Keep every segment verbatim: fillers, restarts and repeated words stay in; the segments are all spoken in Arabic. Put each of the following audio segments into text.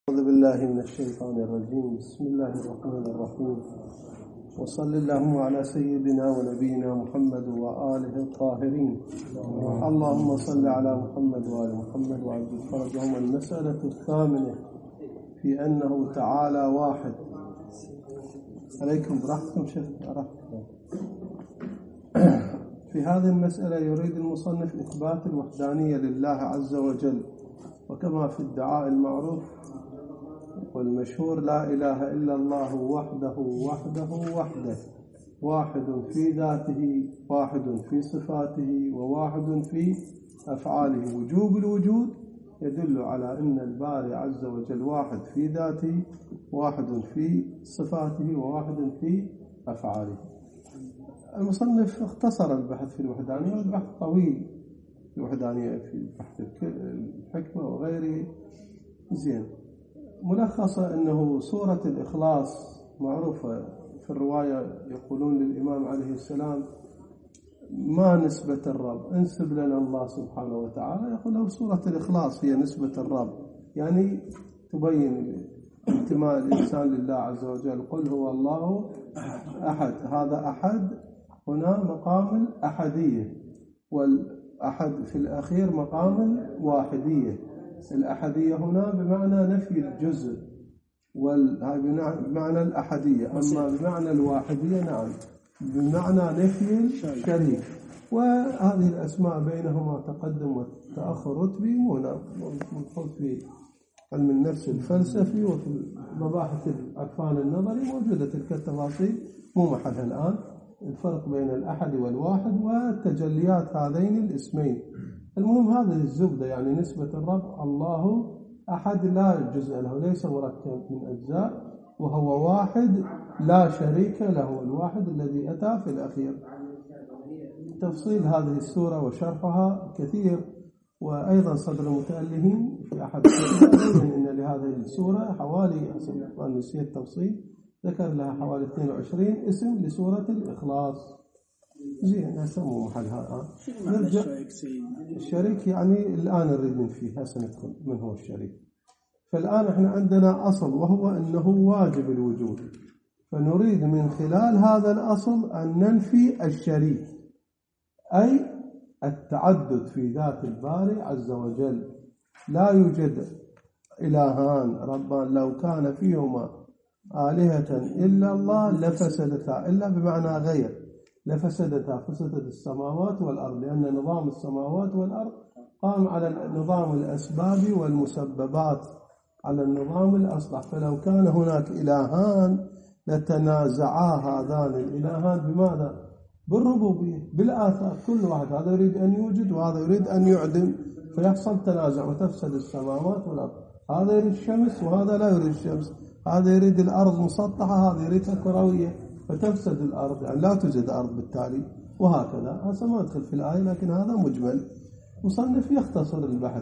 أعوذ بالله من الشيطان الرجيم. بسم الله الرحمن الرحيم، وصل اللهم على سيدنا ونبينا محمد وآله الطاهرين. اللهم صل على محمد وآل محمد وعجل فرجهم. المسألة الثامنة في أنه تعالى واحد. عليكم براحتكم شيخ. في هذه المسألة يريد المصنف إثبات الوحدانية لله عز وجل، وكما في الدعاء المعروف والمشهور: لا إله إلا الله وحده وحده وحده، واحد في ذاته، واحد في صفاته، وواحد في أفعاله. وجوب الوجود يدل على أن الباري عز وجل واحد في ذاته، واحد في صفاته، وواحد في أفعاله. المصنف اختصر البحث في الوحدانية، والبحث طويل في الوحدانية في بحث الحكمة وغيره. زين، ملخصة أنه سورة الإخلاص معروفة في الرواية، يقولون للإمام عليه السلام: ما نسبة الرب؟ انسب لنا الله سبحانه وتعالى. يقول له: سورة الإخلاص هي نسبة الرب، يعني تبين انتماء الإنسان لله عز وجل. قل هو الله أحد، هذا أحد هنا مقام الأحدية، والأحد في الأخير مقام الواحدية. الأحدية هنا بمعنى نفي الجزء، وهي بمعنى الأحدية. أما بمعنى الواحدية نعم بمعنى نفي الشريك. وهذه الأسماء بينهما تقدم وتأخر رتبي، هنا مدخل في علم النفس الفلسفي وفي مباحث العرفان النظري، موجودة تلك التفاصيل مو محلها الآن. الفرق بين الأحد والواحد وتجليات هذين الاسمين. المهم هذه الزبدة، يعني نسبة الرب: الله أحد لا جزء له، ليس مركب من أجزاء، وهو واحد لا شريك له، الواحد الذي أتى في الأخير. تفصيل هذه السورة وشرحها كثير، وأيضا صدر المتألهين في أحد الكتب إن لهذه السورة حوالي، حسب ما نسيت التفصيل، ذكر لها حوالي اثنين وعشرين اسم لسورة الإخلاص. زين، هسمو محلها الآن. نرجع الشريك، يعني الآن نريد من فيه، هسه ندخل من هو الشريك. فالآن احنا عندنا أصل، وهو أنه واجب الوجود، فنريد من خلال هذا الأصل أن ننفي الشريك، أي التعدد في ذات الباري عز وجل. لا يوجد إلهان ربان لو كان فيهما آلهة إلا الله لفسدتا، إلا بمعنى غير، لفسدتا، فسدت السماوات والأرض، لأن نظام السماوات والأرض قام على نظام الأسباب والمسببات، على النظام الأصلح. فلو كان هناك إلهان لتنازعا هذان الإلهان بماذا؟ بالربوبية، بالآثار. كل واحد هذا يريد أن يوجد وهذا يريد أن يعدم، فيحصل تنازع وتفسد السماوات والأرض. هذا يريد الشمس وهذا لا يريد الشمس، هذا يريد الأرض مسطحة هذا يريدها كروية، فتفسد الأرض، يعني لا توجد أرض بالتالي، وهكذا. هذا ما ندخل في الآية، لكن هذا مجمل. مصنف يختصر البحث،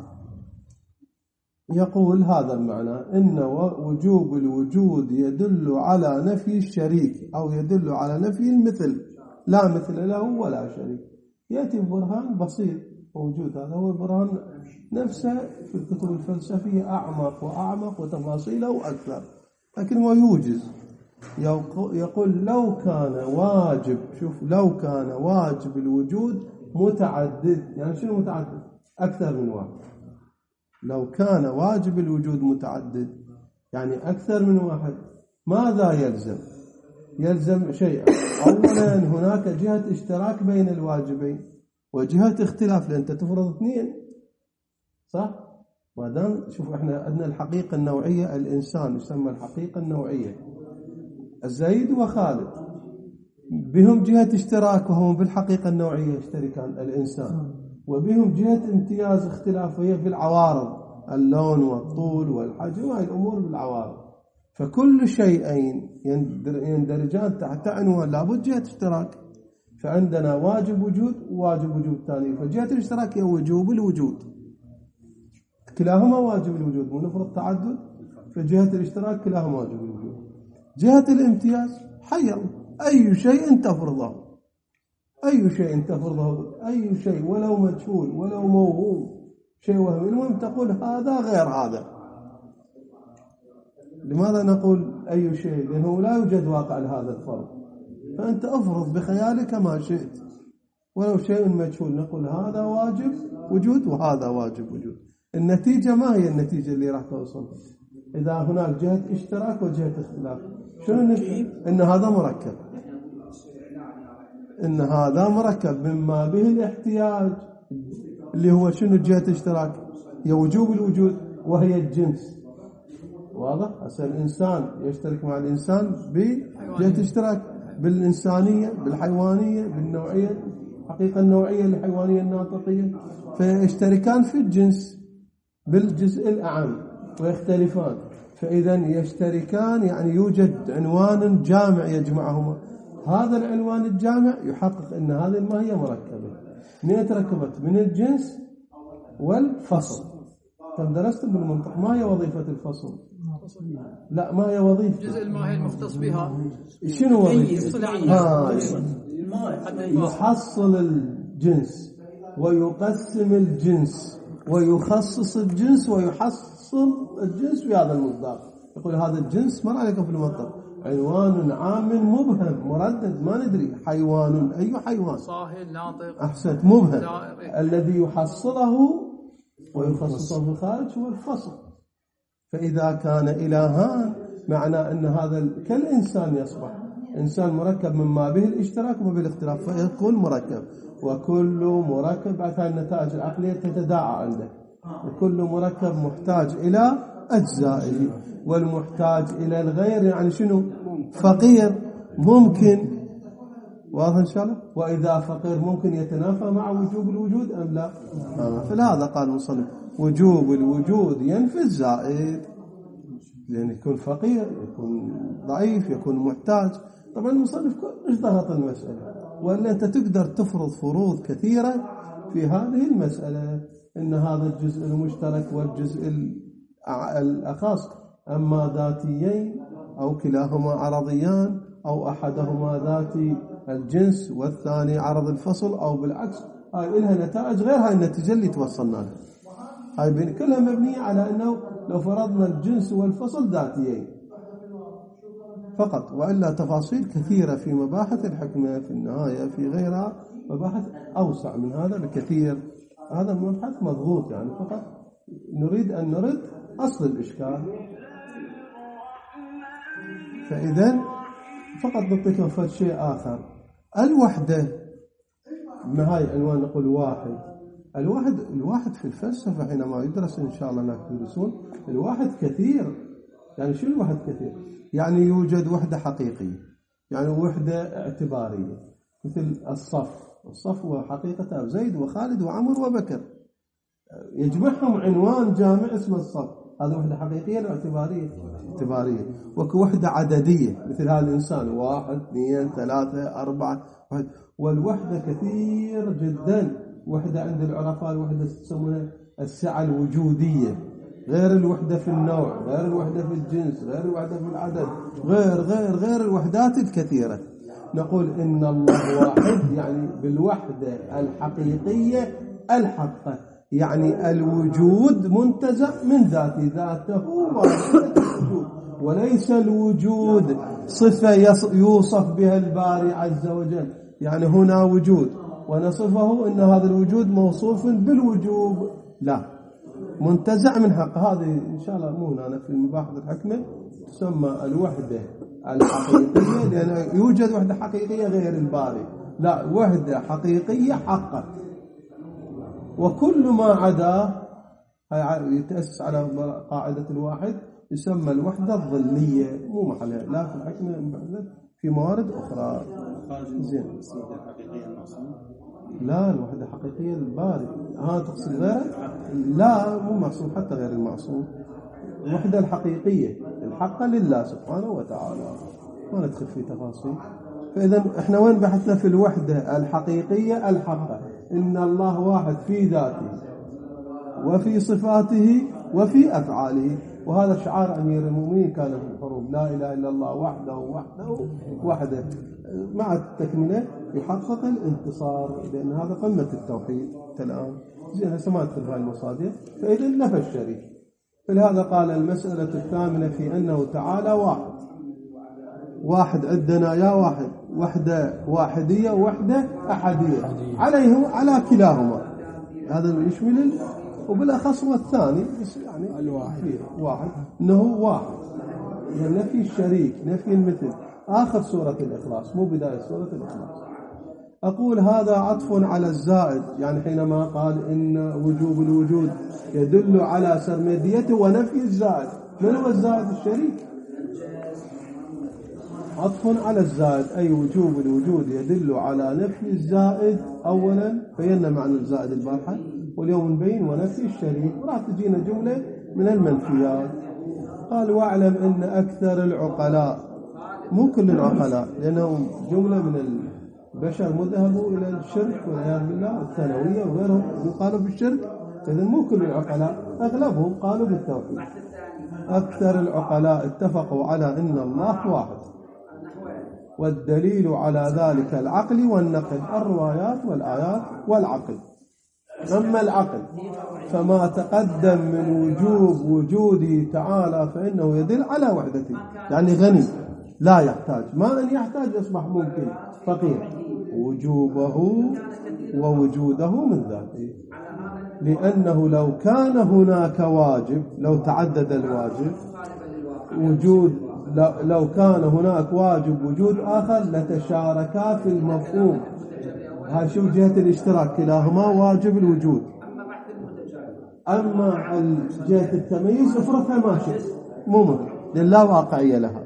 يقول: هذا المعنى إن وجوب الوجود يدل على نفي الشريك، أو يدل على نفي المثل، لا مثل له ولا شريك. يأتي برهان بسيط موجود، هذا هو برهان نفسه في الكتب الفلسفية أعمق وأعمق وتفاصيله أكثر، لكن هو يوجز. يقول: لو كان واجب، شوف، لو كان واجب الوجود متعدد، يعني شنو متعدد؟ أكثر من واحد. لو كان واجب الوجود متعدد، يعني أكثر من واحد، ماذا يلزم؟ يلزم شيئا. أولا هناك جهة اشتراك بين الواجبين، وجهة اختلاف، لأن أنت تفرض اثنين، صح؟ ما دام شوف احنا عندنا الحقيقة النوعية، الإنسان يسمى الحقيقة النوعية، زيد وخالد بهم جهة اشتراك، وهم بالحقيقة النوعية يشتركان الإنسان، وبهم جهة امتياز اختلافية بالعوارض، اللون والطول والحجم، وهي الأمور بالعوارض. فكل شيئين يندرجان تحت عنوان لابد جهة اشتراك. فعندنا واجب وجود وواجب وجود ثاني، فجهة الاشتراك هي وجوب الوجود، كلاهما واجب الوجود، مو نفرض تعدد، فجهة الاشتراك كلاهما واجب الوجود. جهة الامتياز حي الله، أي شيء تفرضه، أي شيء تفرضه، أي شيء ولو مجهول ولو موهوم، شيء وهم، المهم تقول هذا غير هذا، لماذا نقول أي شيء؟ لأنه لا يوجد واقع لهذا الفرض، فأنت أفرض بخيالك ما شئت ولو شيء مجهول، نقول هذا واجب وجود وهذا واجب وجود. النتيجة ما هي النتيجة اللي راح توصل؟ إذا هناك جهة اشتراك وجهة اختلاف، شنو النتيجة؟ إن هذا مركب، إن هذا مركب مما به الاحتياج اللي هو شنو جهة اشتراك؟ هي وجوب الوجود وهي الجنس. واضح؟ هسه الإنسان يشترك مع الإنسان بجهة اشتراك بالإنسانية بالحيوانية بالنوعية، حقيقة النوعية الحيوانية الناطقية، فيشتركان في الجنس بالجزء الأعم ويختلفان، فإذا يشتركان يعني يوجد عنوان جامع يجمعهما. هذا العنوان الجامع يحقق أن هذه الماهية مركبة. من تركبت من الجنس والفصل. كم درست بالمنطق ما هي وظيفة الفصل؟ لا ما هي وظيفة جزء الماهي المختص بها شنو وظيفة؟ ها يحصل الجنس ويقسم الجنس ويخصص الجنس ويحصل الجنس في هذا المصداق. يقول هذا الجنس مر عليكم في المنطق عنوان عام مبهم مردد ما ندري حيوان أي حيوان صاهل ناطق أحسنت مبهم الذي يحصله ويخصصه في الخارج هو الفصل. فإذا كان إلهان معنى أن هذا كالإنسان يصبح إنسان مركب مما به الاشتراك وما به الاختلاف، فيكون مركب وكل مركب بعد النتائج العقلية تتداعى عنده، وكل مركب محتاج إلى أجزائه، والمحتاج إلى الغير يعني شنو؟ فقير ممكن. واضح إن شاء الله؟ وإذا فقير ممكن يتنافى مع وجوب الوجود أم لا؟ آه. فلهذا قال المصنف وجوب الوجود ينفي الزائد، لأن يكون فقير يكون ضعيف يكون محتاج. طبعا المصنف كلش ضغط المسألة، وإلا أنت تقدر تفرض فروض كثيرة في هذه المسألة، إن هذا الجزء المشترك والجزء الأخص أما ذاتيين أو كلاهما عرضيان أو أحدهما ذاتي الجنس والثاني عرض الفصل أو بالعكس، هاي لها نتائج غير هاي النتيجة اللي توصلنا لها. هاي كلها مبنية على أنه لو فرضنا الجنس والفصل ذاتيين فقط، وإلا تفاصيل كثيرة في مباحث الحكمة في النهاية في غيرها مباحث أوسع من هذا بكثير. هذا المبحث مضغوط يعني، فقط نريد أن نرد أصل الإشكال. فإذا فقط نعطيكم فرد شيء آخر، الوحدة ما هاي عنوان نقول واحد. الواحد الواحد في الفلسفة حينما يدرس إن شاء الله أنك تدرسون الواحد كثير. يعني شو الواحد كثير؟ يعني يوجد وحدة حقيقية، يعني وحدة اعتبارية مثل الصف. الصف هو حقيقة زيد وخالد وعمر وبكر، يجمعهم عنوان جامع اسمه الصف. هذا وحدة حقيقية أو اعتبارية؟ اعتبارية. وكوحدة عددية مثل هذا الإنسان واحد اثنين ثلاثة أربعة واحد. والوحدة كثير جدا. وحدة عند العرفاء الوحدة تسمونها السعة الوجودية، غير الوحدة في النوع، غير الوحدة في الجنس، غير الوحدة في العدد، غير غير غير الوحدات الكثيرة. نقول إن الله واحد يعني بالوحدة الحقيقية الحقة، يعني الوجود منتزع من ذاته، ذاته الوجود، وليس الوجود صفة يوصف بها الباري عز وجل. يعني هنا وجود ونصفه إن هذا الوجود موصوف بالوجوب، لا، منتزع من حق. هذه إن شاء الله مو هنا في مباحث الحكمة تسمى الوحدة الحقيقية، لأن يوجد وحدة حقيقية غير الباري، لا، وحدة حقيقية حقا. وكل ما عدا يتأسس على قاعدة الواحد يسمى الوحدة الظلية، مو محلها لا في الحكمة في موارد أخرى. زين. لا، الوحدة حقيقية الباري. ها تقصد غيره؟ لا، مو معصوم، حتى غير المعصوم. الوحدة الحقيقية الحقة لله سبحانه وتعالى، ما ندخل في تفاصيل. فإذا احنا وين بحثنا؟ في الوحدة الحقيقية الحقة. إن الله واحد في ذاته وفي صفاته وفي أفعاله. وهذا شعار أمير المؤمنين كان في الحروب، لا إله إلا الله وحده وحده وحده. مع التكملة يحقق الانتصار، لأن هذا قمة التوحيد الآن. زين هسه ما ندخل في المصادر. فإذا نفى الشريك فلهذا قال المسألة الثامنة في أنه تعالى واحد. واحد عندنا يا واحد، وحدة واحدية ووحدة أحدية، عليه على كلاهما، هذا يشمل. وبالأخص هو الثاني يعني الواحد واحد، أنه واحد، يعني نفي الشريك، نفي المثل، آخر سورة الإخلاص مو بداية سورة الإخلاص. أقول هذا عطف على الزائد، يعني حينما قال إن وجوب الوجود يدل على سرمديته ونفي الزائد. من هو الزائد؟ الشريك. عطف على الزائد أي وجوب الوجود يدل على نفي الزائد. أولا بينا معنى الزائد البارحة، واليوم نبين ونفي الشريك، وراح تجينا جملة من المنفيات. قال واعلم أن أكثر العقلاء، مو كل العقلاء لأنهم جملة من البشر مذهبوا إلى الشرك والعياذ بالله، الثانوية وغيرهم قالوا بالشرك، إذن مو كل العقلاء، أغلبهم قالوا بالتوحيد. أكثر العقلاء اتفقوا على أن الله واحد، والدليل على ذلك العقل والنقل، الروايات والآيات والعقل. أما العقل فما تقدم من وجوب وجوده تعالى فإنه يدل على وحدته، يعني غني لا يحتاج، ما أن يحتاج يصبح ممكن فقير، وجوبه ووجوده من ذاته. لأنه لو كان هناك واجب، لو تعدد الواجب وجود، لو كان هناك واجب وجود آخر لتشاركا في المفهوم. هاي شوف جهة الاشتراك، كلاهما واجب الوجود. أما جهة التمييز افرضها ما شئت، مو ممكن لأن لا واقعية لها.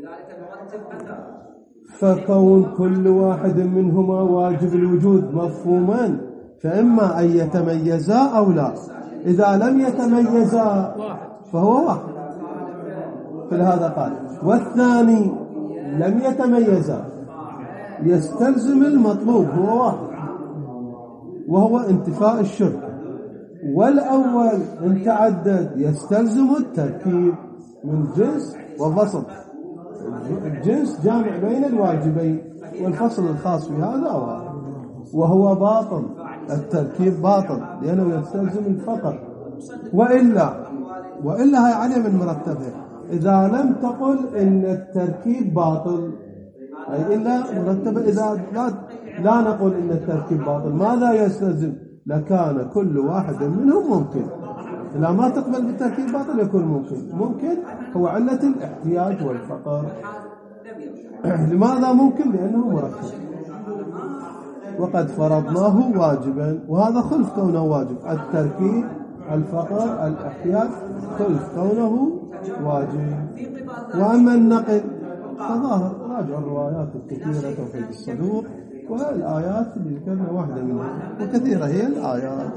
فكون كل واحد منهما واجب الوجود مفهوما، فإما أن يتميزا أو لا. إذا لم يتميزا فهو واحد، فلهذا قال والثاني لم يتميزا يستلزم المطلوب هو واحد، وهو انتفاء الشرك. والأول إن تعدد يستلزم التركيب من جنس وفصل. الجنس جامع بين الواجبين، والفصل الخاص في هذا أو هذا، وهو باطل. التركيب باطل لأنه يستلزم الفقر، وإلا وإلا هي عليه من مرتبه. إذا لم تقل إن التركيب باطل، أي إلا مرتبة، إذا لا, لا نقول إن التركيب باطل، ماذا يستلزم؟ لكان كل واحد منهم ممكن. إذا ما تقبل بالتركيب باطل يكون ممكن. ممكن هو علة الاحتياج والفقر. لماذا ممكن؟ لأنه مركب، وقد فرضناه واجبا، وهذا خلف كونه واجب. التركيب، الفقر، الاحتياج خلف كونه واجب. وأما النقل فظاهر، راجع الروايات الكثيرة توحيد الصدوق والآيات اللي ذكرنا واحدة منها، وكثيرة هي الآيات.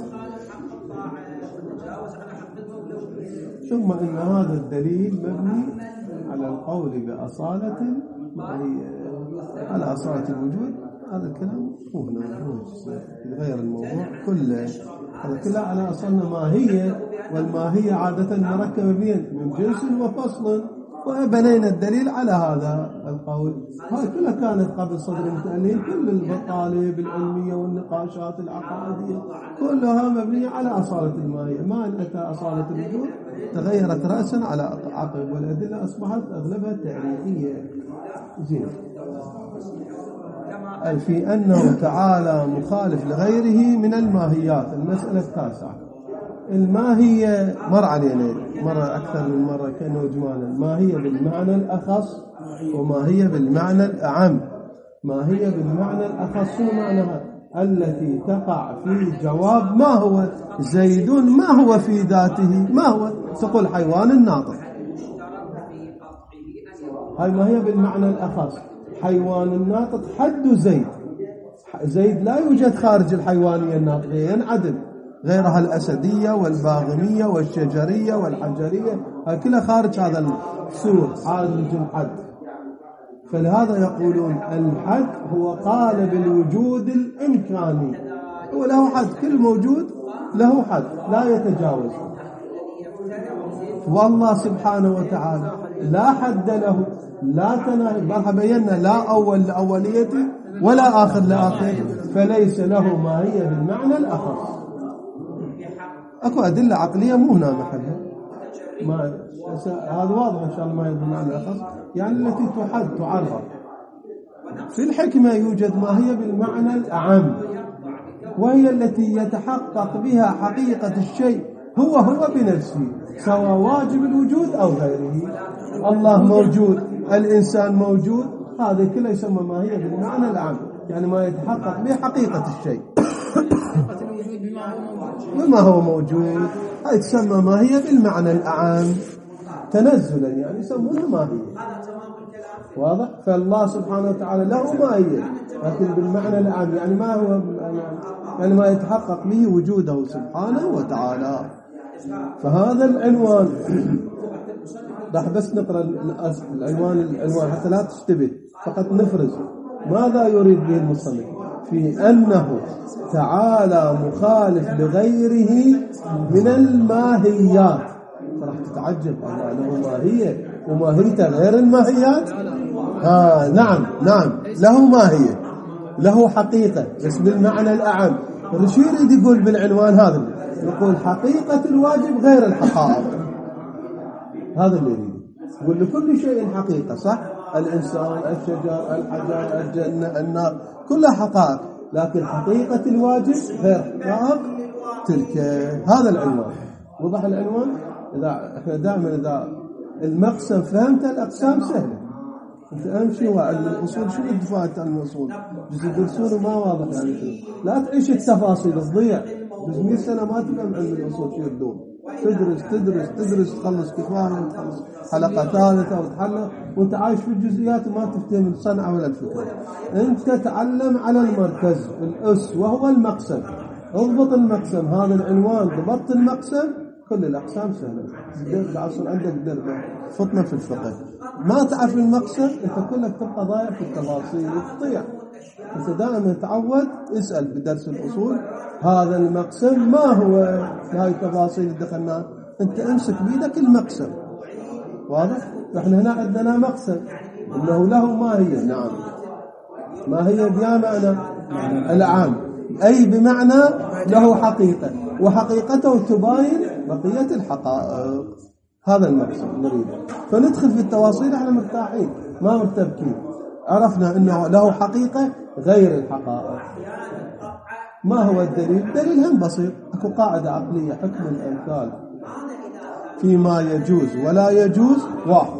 ثم إن هذا الدليل مبني على القول بأصالة، على أصالة الوجود. هذا الكلام مو هنا، غير الموضوع كله، هذا كله على أصلنا ماهية، والماهية عادة مركبة بين من جنس وفصل، وبنينا الدليل على هذا القول. هاي كلها كانت قبل صدر المتألين، كل المطالب العلمية والنقاشات العقائدية كلها مبنية على أصالة الماهية. ما أن أتى أصالة الوجود تغيرت رأسا على عقب، والأدلة أصبحت أغلبها تعريفية. زين، في أنه تعالى مخالف لغيره من الماهيات. المسألة التاسعة، الماهية مر علينا مرة أكثر من مرة كأنه إجمالا. ما هي بالمعنى الأخص وما هي بالمعنى الأعم. ما هي بالمعنى الأخص معناها التي تقع في جواب ما هو زيد، ما هو في ذاته، ما هو تقول حيوان الناطق. هاي ما هي بالمعنى الأخص. حيوان الناطق حد زيد. زيد لا يوجد خارج الحيوانية الناطقية، ينعدم. غيرها الأسدية والباغمية والشجرية والحجرية، هاي كلها خارج هذا السور، خارج الحد. فلهذا يقولون الحد هو قالب الوجود الإمكاني، هو له حد، كل موجود له حد لا يتجاوز. والله سبحانه وتعالى لا حد له، لا تناهي. بل بينا لا أول لأوليته ولا آخر لآخرته، فليس له ما هي بالمعنى الأخص. أكو أدلة عقلية مو هنا محلها، ما هذا واضح إن شاء الله ما يبدو معنى أخص، يعني التي تحد تعرف. في الحكمة يوجد ما هي بالمعنى الأعم، وهي التي يتحقق بها حقيقة الشيء هو هو بنفسه، سواء واجب الوجود أو غيره. الله موجود، الإنسان موجود، هذا كله يسمى ما هي بالمعنى الأعم، يعني ما يتحقق به حقيقة الشيء بما هو موجود، هاي تسمى ما هي بالمعنى الأعم تنزلا، يعني يسمونها ما هي. واضح؟ فالله سبحانه وتعالى له ما هي، لكن بالمعنى الأعم، يعني ما هو يعني ما يتحقق به وجوده سبحانه وتعالى. فهذا العنوان راح بس نقرأ العنوان العنوان حتى لا تشتبه، فقط نفرز ماذا يريد به المصنف في أنه تعالى مخالف لغيره من الماهيات. راح تتعجب أنه ماهية وماهيته غير الماهيات. آه نعم نعم له ماهية، له حقيقة، بس بالمعنى الأعم. وش يريد يقول بالعنوان هذا؟ يقول حقيقة الواجب غير الحقائق. هذا اللي يريد يقول لكل شيء حقيقة، صح؟ الإنسان، الشجر، الحجر، الجنة، النار، كلها حقائق، لكن حقيقة الواجب غير حقائق تلك. هذا العنوان. وضح العنوان؟ إذا احنا دائما إذا المقسم فهمت الأقسام سهلة. انت امشي وعلم الاصول، شو الدفاعات عن الاصول؟ جزء يدرسونه ما واضح يعني. لا تعيش التفاصيل تضيع، جزء مئة سنه ما تفهم علم الاصول شو يدوم. تدرس تدرس تدرس تخلص كفايه وتخلص حلقه ثالثه وتحلق وانت عايش في الجزئيات وما تفتهم الصنعه ولا الفكره. انت تعلم على المركز الاس وهو المقسم. اضبط المقسم، هذا العنوان، ضبطت المقسم كل الأقسام سهلة. العصر عندك درجة فطنة في الفقه، ما تعرف المقسم أنت كلك تبقى ضايع في التفاصيل وتضيع. أنت دائما تعود اسأل بدرس الأصول هذا المقسم ما هو، هاي التفاصيل اللي دخلناها أنت امسك بيدك المقسم. واضح؟ نحن هنا عندنا مقسم إنه له ما هي. نعم ما هي بيا معنى العام، أي بمعنى له حقيقة، وحقيقته تباين بقية الحقائق. هذا المقصد نريده. فندخل في التواصيل احنا مرتاحين ما مرتبكين، عرفنا انه له حقيقة غير الحقائق. ما هو الدليل؟ الدليل هم بسيط، اكو قاعدة عقلية حكم الامثال فيما يجوز ولا يجوز واحد.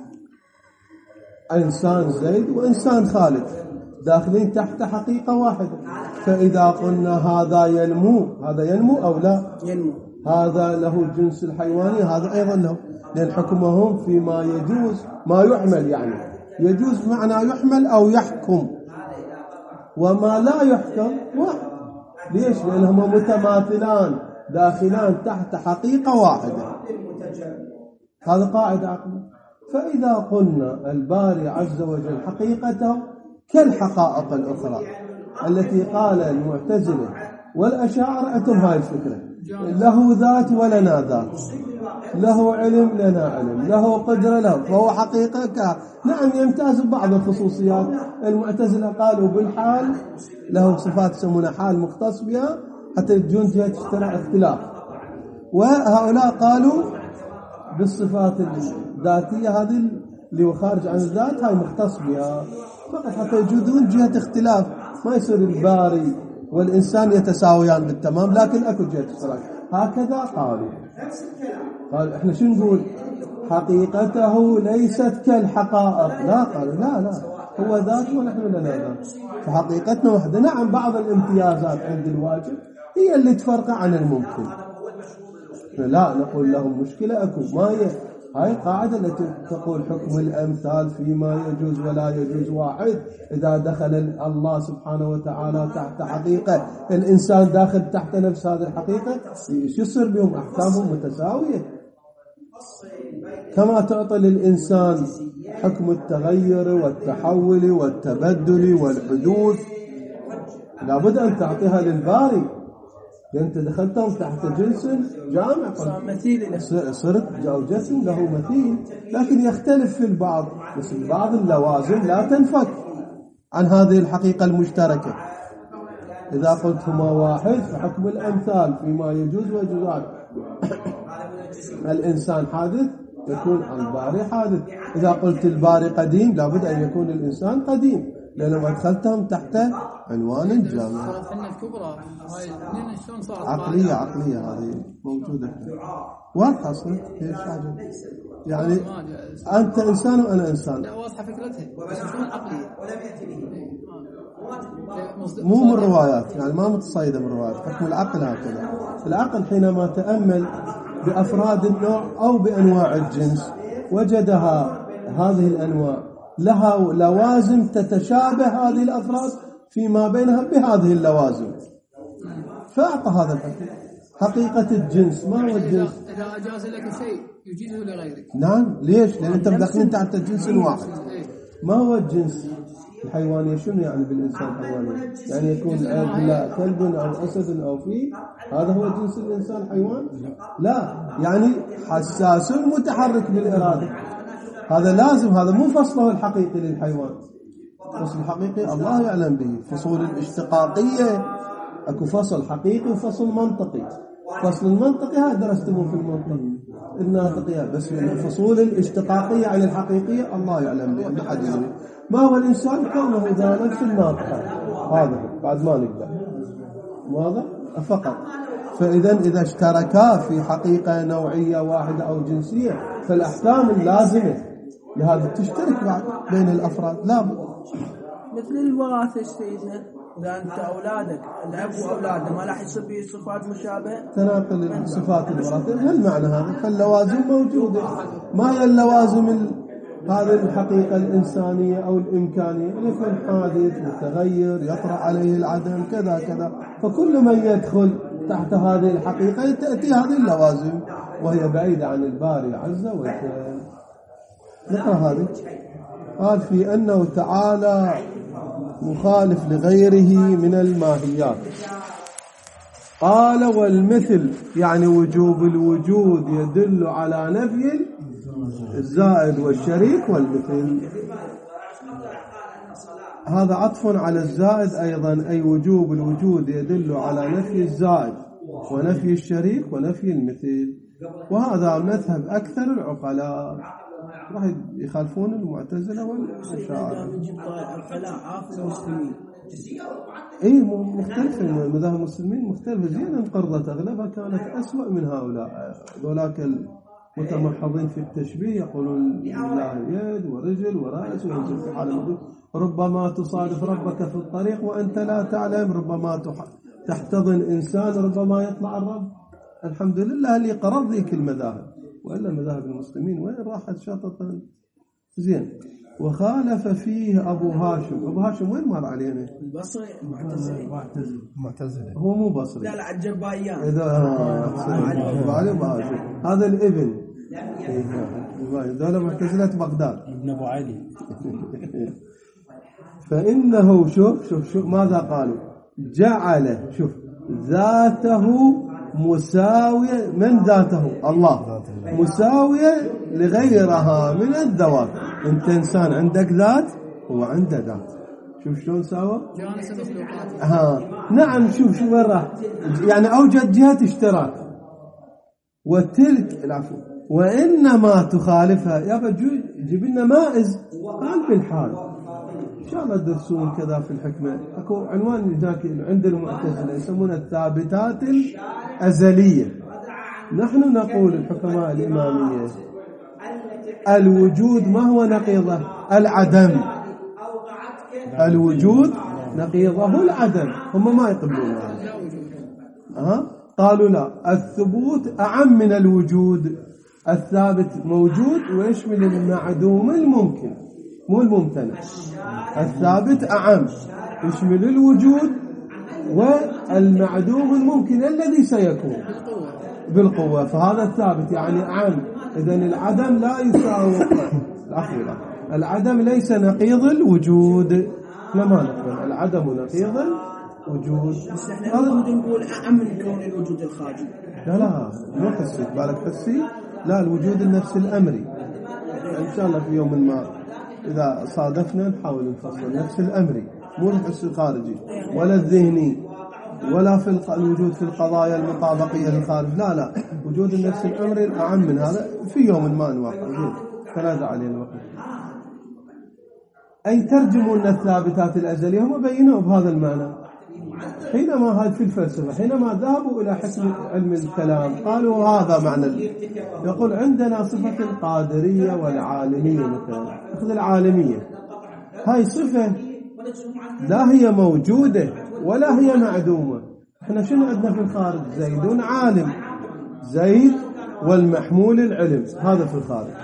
انسان زيد وانسان خالد داخلين تحت حقيقة واحدة، فإذا قلنا هذا ينمو، هذا ينمو أو لا ينمو، هذا له الجنس الحيواني، هذا أيضا له، لأن حكمهم فيما يجوز ما يحمل، يعني يجوز بمعنى يحمل أو يحكم، وما لا يحكم واحد. ليش؟ لأنهما متماثلان داخلان تحت حقيقة واحدة. هذا قاعدة عقلية. فإذا قلنا الباري عز وجل حقيقته كالحقائق الأخرى التي قال المعتزلة والأشاعرة أتم هاي الفكرة، له ذات ولنا ذات، له علم لنا علم، له قدرة له، فهو حقيقة كا. نعم يمتاز ببعض الخصوصيات. المعتزلة قالوا بالحال له صفات يسمونها حال مختص بها حتى تجون جهة اختلاف، وهؤلاء قالوا بالصفات الذاتية هذه اللي هو خارج عن الذات هاي مختص بها فقط حتى يوجدون جهة اختلاف، ما يصير الباري والإنسان يتساويان بالتمام، لكن أكو جهة اشتراك. هكذا قالوا. قال احنا شو نقول؟ حقيقته ليست كالحقائق. لا، قالوا لا لا هو ذات ونحن لنا ذات، فحقيقتنا واحدة. نعم بعض الامتيازات عند الواجب هي اللي تفرق عن الممكن، لا نقول لهم مشكلة أكو. ما هي هاي قاعدة التي تقول حكم الأمثال فيما يجوز ولا يجوز واحد. إذا دخل الله سبحانه وتعالى تحت حقيقة، الإنسان داخل تحت نفس هذه الحقيقة، يصير بهم أحكامهم متساوية. كما تعطي للإنسان حكم التغير والتحول والتبدل والحدوث، لابد أن تعطيها للباري، لأن أنت دخلتهم تحت جنس جامع، صرت جسم له مثيل، لكن يختلف في البعض، مثل بعض اللوازم لا تنفك عن هذه الحقيقة المشتركة. إذا قلت هما واحد فحكم الأمثال فيما يجوز ويجوز واحد. الإنسان حادث يكون الباري حادث. إذا قلت الباري قديم لابد أن يكون الإنسان قديم، لأنه أدخلتهم تحت عنوان جامع. الحنة الكبرى هاي الاثنين شلون صارت عقلية عقلية هذه موجودة واضحة أصلا. ايش حاجة يعني أنت إنسان وأنا إنسان. لا واضحة فكرتها بس شلون عقلية مو من الروايات، يعني ما متصيدة من الروايات، حكم العقل هكذا. العقل حينما تأمل بأفراد النوع أو بأنواع الجنس وجدها هذه الأنواع لها لوازم تتشابه هذه الأفراد فيما بينها بهذه اللوازم، فأعطى هذا الحكم. حقيقة الجنس ما هو الجنس؟ إذا أجاز لك شيء يجيزه لغيرك. نعم، ليش؟ لأن أنت مدخلين تحت الجنس الواحد. ما هو الجنس الحيواني؟ شنو يعني بالإنسان حيواني؟ يعني يكون لا كلب أو أسد أو فيل، هذا هو جنس الإنسان حيوان؟ لا، يعني حساس متحرك بالإرادة، هذا لازم، هذا مو فصله الحقيقي للحيوان. فصل الحقيقي الله يعلم به. فصول الاشتقاقية اكو فصل حقيقي وفصل منطقي. فصل المنطقي هذا درستموه في المنطق الناطقية، بس الفصول الاشتقاقية عن الحقيقية الله يعلم به، ما حد يدري. ما هو الإنسان؟ كونه ذا نفس الناطقة، هذا بعد ما نقدر واضح فقط. فإذا إذا اشتركا في حقيقة نوعية واحدة أو جنسية فالأحكام اللازمة لهذا تشترك بعد بين الأفراد. لا مثل الوراثة سيدنا، إذا أنت أولادك الأب وأولاده ما راح يصير به صفات مشابهة، تناقل صفات الوراثة. هل معنى هذا؟ فاللوازم موجودة. ما هي اللوازم هذه الحقيقة الإنسانية أو الإمكانية؟ يكون حادث متغير يطرأ عليه العدم كذا كذا، فكل من يدخل تحت هذه الحقيقة تأتي هذه اللوازم وهي بعيدة عن الباري عز وجل. نقرأ هذه. قال في أنه تعالى مخالف لغيره من الماهيات. قال والمثل يعني وجوب الوجود يدل على نفي الزائد والشريك والمثل. هذا عطف على الزائد أيضا، أي وجوب الوجود يدل على نفي الزائد ونفي الشريك ونفي المثل. وهذا مذهب أكثر العقلاء، راح يخالفون المعتزلة والأشاعرة. اي مختلف. مذاهب المسلمين مختلفة. زين انقرضت اغلبها كانت أسوأ من هؤلاء. ذولاك المتمحضين في التشبيه يقولون لله يد ورجل ورأس وينزل في حال الوجود. ربما تصادف ربك في الطريق وأنت لا تعلم، ربما تحتضن إنسان ربما يطلع الرب. الحمد لله اللي قرض ذيك المذاهب، وإلا مذاهب المسلمين وين راحت شططا. زين. وخالف فيه أبو هاشم. أبو هاشم وين مر علينا؟ البصري المعتزلي. معتزلي هو مو بصري. لا لا عجبايان. إذا هذا الابن هذول معتزلة بغداد. ابن أبو علي. فإنه شوف شوف شوف ماذا قالوا؟ جعل شوف ذاته مساوية. من ذاته؟ الله. مساوية لغيرها من الذوات. انت انسان عندك ذات هو عنده ذات. شوف شلون ساوى. ها نعم. شوف شو وين راح، يعني اوجد جهة اشتراك. وتلك العفو وانما تخالفها. يا بجوج جيب لنا مائز قال بالحال. ان شاء الله تدرسون كذا في الحكمة. اكو عنوان ذاك عند المعتزلة يسمونه الثابتات الأزلية. نحن نقول الحكماء الإمامية الوجود ما هو نقيضه؟ العدم. الوجود نقيضه العدم. هم ما يقبلون هذا. أه؟ قالوا لا، الثبوت أعم من الوجود. الثابت موجود ويشمل المعدوم الممكن مو الممتنع. الثابت أعم يشمل الوجود والمعدوم الممكن الذي سيكون بالقوة. فهذا الثابت يعني أعم. إذن العدم لا يساوي الأخيرة. العدم ليس نقيض الوجود. لما نقول العدم نقيض الوجود. هذا نقول أعم من كون الوجود الخارجي. لا لا مو حسي بالك حسي. لا الوجود النفس الأمري. إن شاء الله في يوم ما إذا صادفنا نحاول نفصل. نفس الأمري مو الحس الخارجي ولا الذهني. ولا في الوجود في القضايا المطابقية للخارج، لا لا، وجود النفس الأمر الأعم من هذا في يوم ما نوقع ثلاثة عليه الوقت. أي ترجمون الثابتات الأزلية، هم بينوا بهذا المعنى. حينما هذا في الفلسفة حينما ذهبوا إلى حكم علم الكلام قالوا هذا معنى، يقول عندنا صفة القادرية والعالمية. مثلا أخذ العالمية، هاي صفة لا هي موجودة ولا هي معدومة. احنا شنو عندنا في الخارج؟ زيد عالم، زيد والمحمول العلم، هذا في الخارج.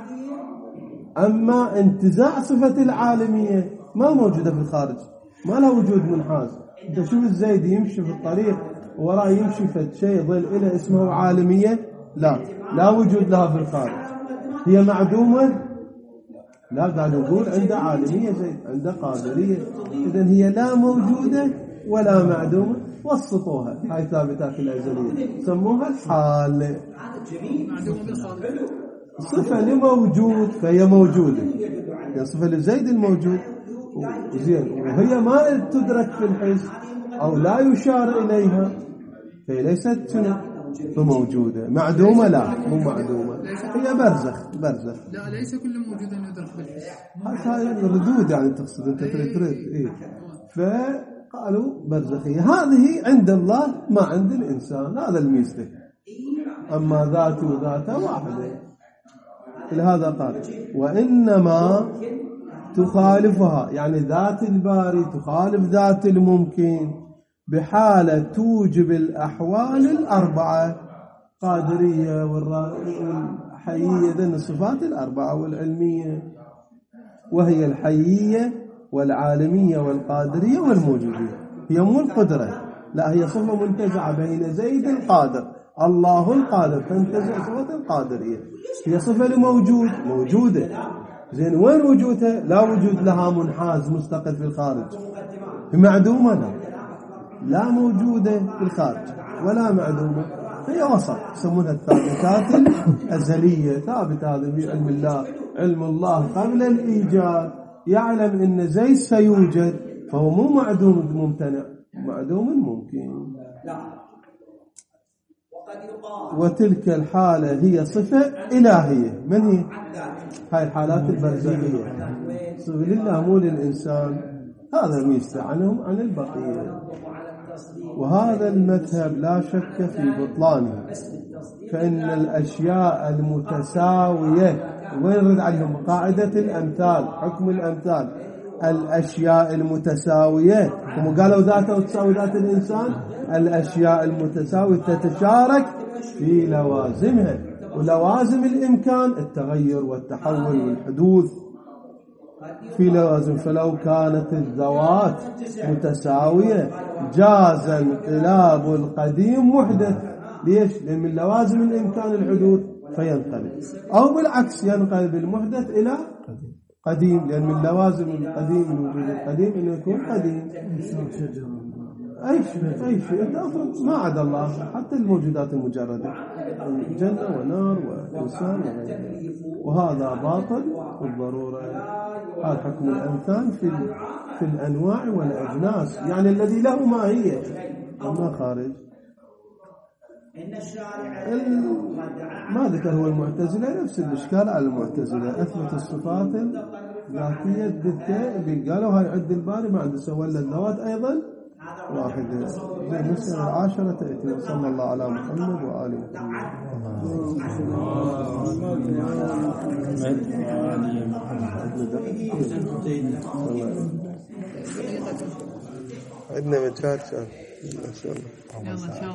أما انتزاع صفة العالمية ما موجودة في الخارج، ما لها وجود منحاز. انت شوف الزيد يمشي في الطريق وراه يمشي في شيء ظل إلى اسمه عالمية، لا لا وجود لها في الخارج. هي معدومة؟ لا، قاعد نقول عندها عالمية زيد، عندها قادرية، إذن هي لا موجودة ولا معدومة. وسطوها، هاي ثابتات الأزلية سموها الحال. معدومة بالخارج، صفة لموجود فهي موجودة، يعني صفة لزيد الموجود زين، وهي ما تدرك في الحس أو لا يشار إليها، فهي ليست شنو فموجودة. معدومة؟ لا، مو معدومة، هي برزخ. برزخ لا، ليس كل موجود يدرك بالحس. هاي الردود يعني تقصد انت تريد تريد إيه. فقالوا برزخية. هذه عند الله ما عند الإنسان، هذا الميزة. أما ذاته وذاته واحدة. لهذا قال وإنما تخالفها، يعني ذات الباري تخالف ذات الممكن بحالة توجب الأحوال الأربعة، قادرية والحيية، ذن الصفات الأربعة والعلمية، وهي الحيية والعالمية والقادرية والموجودية. هي مو القدرة، لا، هي صفة منتزعة بين زيد القادر، الله القادر، تنتزع صفة القادرية. هي صفة لموجود، موجودة، زين، وين وجودها؟ لا وجود لها منحاز مستقل في الخارج. هي معدومة؟ لا، لا موجودة في الخارج ولا معدومة، هي وسط، يسمونها الثابتات الأزلية. ثابت هذا في علم الله، علم الله قبل الإيجاد يعلم إن زيد سيوجد، فهو مو معدوم ممتنع، معدوم ممكن. وتلك الحالة هي صفة إلهية. من هي؟ هاي الحالات البرزخية، صفة لله مو للإنسان. هذا ميزة عنهم عن البقية. وهذا المذهب لا شك في بطلانه، فإن الأشياء المتساوية، وين رد عنهم قاعدة الأمثال، حكم الأمثال، الأشياء المتساوية، هم قالوا ذاته وتساوي ذات الإنسان، الأشياء المتساوية تتشارك في لوازمها، ولوازم الإمكان التغير والتحول والحدوث في لوازم. فلو كانت الذوات متساوية جاز انقلاب القديم محدث. ليش؟ لأن من لوازم الإمكان الحدوث فينقلب، أو بالعكس ينقلب المحدث إلى قديم، لأن من لوازم القديم من وجود القديم إنه يكون قديم. أي شيء أي شيء أنت أفرض ما عدا الله، حتى الموجودات المجردة، جنة ونار وإنسان وغيره، وهذا باطل بالضرورة. هذا حكم الأمثال في في الأنواع والأجناس، يعني الذي له ماهية وما خارج. ما ذكر هو المعتزلة نفس الإشكال على المعتزلة، أثبت الصفات الذاتية الدتة، قالوا هاي عد الباري ما عنده سوى إلا الذوات أيضا واحدة. زي المسألة العاشرة تأتي. وصلى الله على محمد وآله محمد. عندنا مجال ما شاء الله.